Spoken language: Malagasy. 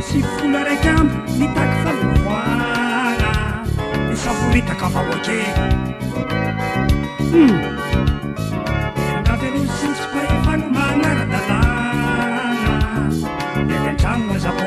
sifolo araiky amby nitaky falovoana isaforitaka vahoake angavy alo sisy fahefana manara-dalàna eny an-trano mazako